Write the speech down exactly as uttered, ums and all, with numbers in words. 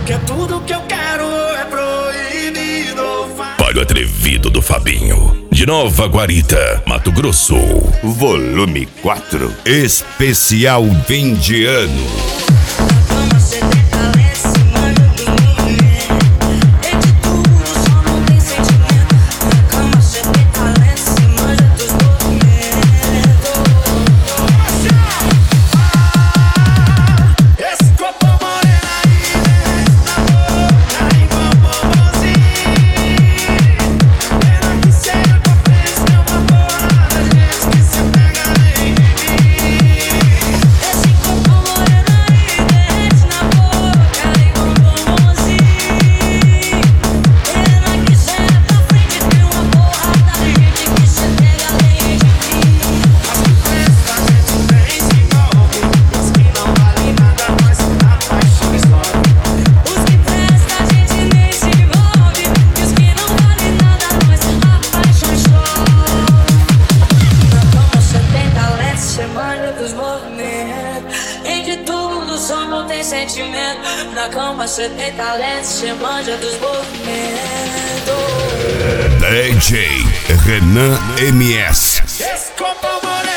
que é tudo que eu quero é proibido. Palho Atrevido do Fabinho, de Nova Guarita, Mato Grosso. Volume quatro, especial fim de ano. Na cama cê tem talento, cê manja dos movimentos. D J Renan M S. Esse copo moreno